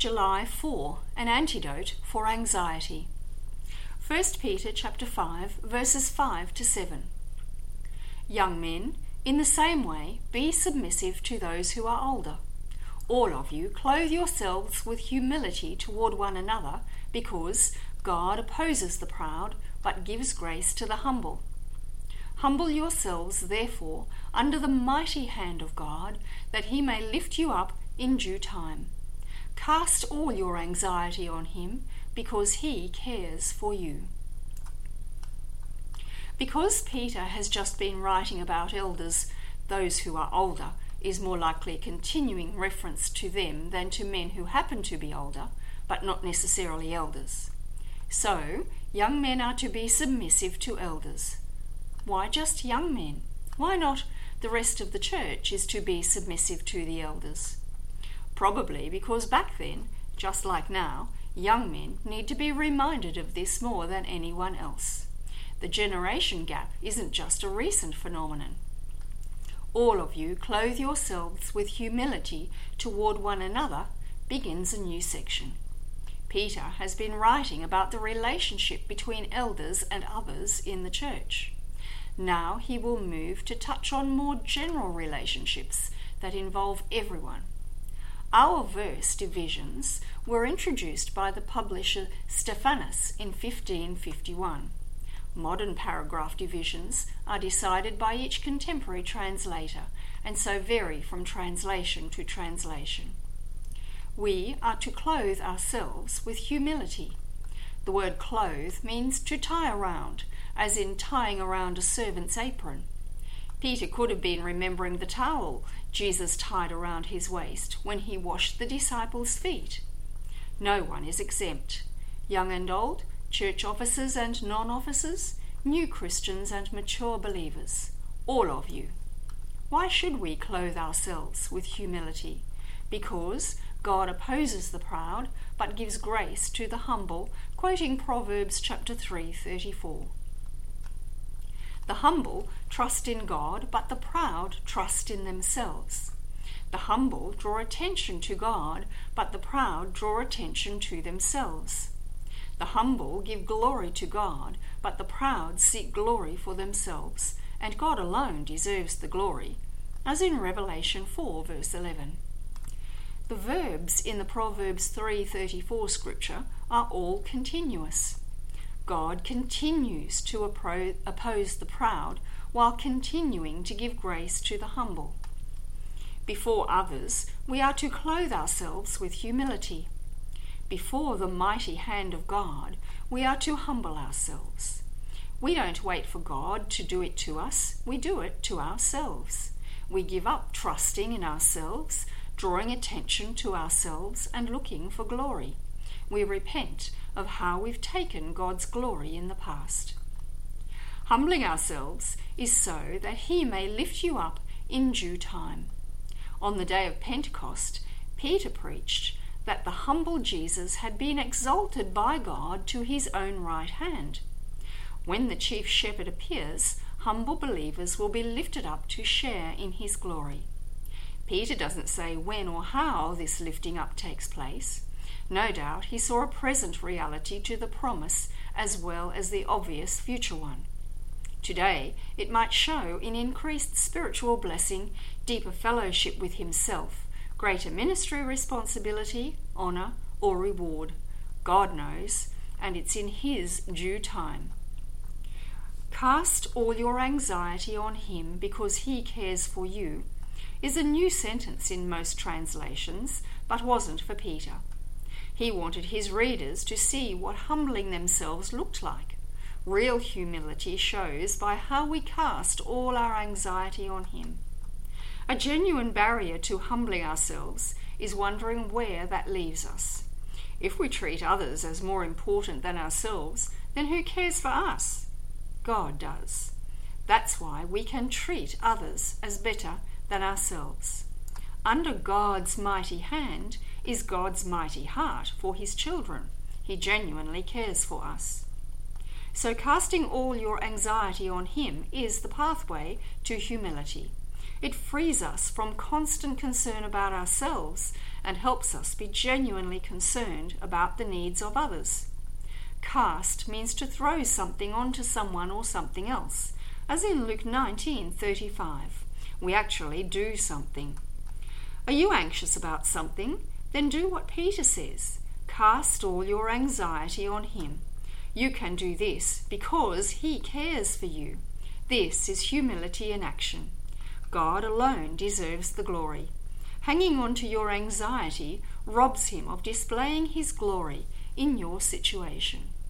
July 4, an antidote for anxiety. 1 Peter chapter 5, verses 5 to 7. Young men, in the same way, be submissive to those who are older. All of you clothe yourselves with humility toward one another, because God opposes the proud, but gives grace to the humble. Humble yourselves, therefore, under the mighty hand of God, that he may lift you up in due time. Cast all your anxiety on him, because he cares for you. Because Peter has just been writing about elders, those who are older is more likely a continuing reference to them than to men who happen to be older, but not necessarily elders. So, young men are to be submissive to elders. Why just young men? Why not the rest of the church is to be submissive to the elders? Probably because back then, just like now, young men need to be reminded of this more than anyone else. The generation gap isn't just a recent phenomenon. All of you clothe yourselves with humility toward one another begins a new section. Peter has been writing about the relationship between elders and others in the church. Now he will move to touch on more general relationships that involve everyone. Our verse divisions were introduced by the publisher Stephanus in 1551. Modern paragraph divisions are decided by each contemporary translator and so vary from translation to translation. We are to clothe ourselves with humility. The word clothe means to tie around, as in tying around a servant's apron. Peter could have been remembering the towel Jesus tied around his waist when he washed the disciples' feet. No one is exempt. Young and old, church officers and non-officers, new Christians and mature believers, all of you. Why should we clothe ourselves with humility? Because God opposes the proud, but gives grace to the humble, quoting Proverbs chapter 3:34. The humble trust in God, but the proud trust in themselves. The humble draw attention to God, but the proud draw attention to themselves. The humble give glory to God, but the proud seek glory for themselves, and God alone deserves the glory, as in Revelation 4 verse 11. The verbs in the Proverbs 3:34 scripture are all continuous. God continues to oppose the proud while continuing to give grace to the humble. Before others, we are to clothe ourselves with humility. Before the mighty hand of God, we are to humble ourselves. We don't wait for God to do it to us, we do it to ourselves. We give up trusting in ourselves, drawing attention to ourselves and looking for glory. We repent of how we've taken God's glory in the past. Humbling ourselves is so that he may lift you up in due time. On the day of Pentecost, Peter preached that the humble Jesus had been exalted by God to his own right hand. When the chief shepherd appears, humble believers will be lifted up to share in his glory. Peter doesn't say when or how this lifting up takes place. No doubt he saw a present reality to the promise as well as the obvious future one. Today, it might show in increased spiritual blessing, deeper fellowship with himself, greater ministry responsibility, honour, or reward. God knows, and it's in his due time. Cast all your anxiety on him because he cares for you is a new sentence in most translations, but wasn't for Peter. He wanted his readers to see what humbling themselves looked like. Real humility shows by how we cast all our anxiety on him. A genuine barrier to humbling ourselves is wondering where that leaves us. If we treat others as more important than ourselves, then who cares for us? God does. That's why we can treat others as better than ourselves. Under God's mighty hand is God's mighty heart for his children. He genuinely cares for us. So casting all your anxiety on him is the pathway to humility. It frees us from constant concern about ourselves and helps us be genuinely concerned about the needs of others. Cast means to throw something onto someone or something else, as in Luke 19:35. We actually do something. Are you anxious about something? Then do what Peter says. Cast all your anxiety on him. You can do this because he cares for you. This is humility in action. God alone deserves the glory. Hanging on to your anxiety robs him of displaying his glory in your situation.